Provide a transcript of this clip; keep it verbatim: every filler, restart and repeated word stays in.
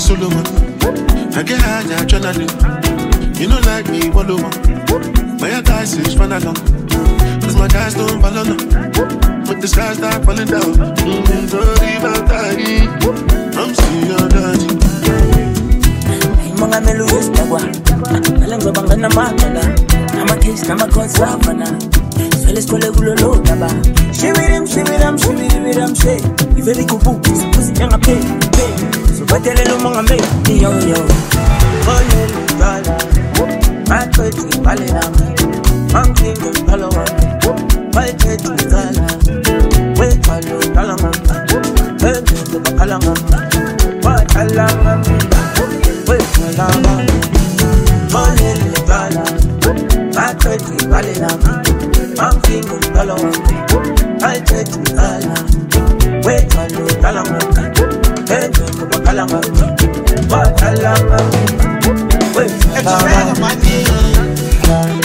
Solomon. I get high, I adrenaline. You know like me, one over. My guys is fun along. Cause my guys don't follow no. But the skies start falling down. Mm-hmm, sorry about that. I'm still your daddy. Mga meluis tawa. Alam ko bang na makala. Ama case na magkonsavana. Sales kole gulolo taba. Shibirim shibiram shibiram she. Iveli kubu pusi nyanga pe pe. So batele lo mga me yo yo. Kole gala. Matweti balena. I'm thinking Palawa. Matweti gala. We palo kalama. Pendo kalama. Wa kalama. We kalama. Kole gala. Matweti balena. I'm thinking Palawa. Matweti gala. We palo kalama. Pendo kalama. Wa kalama. We kalama.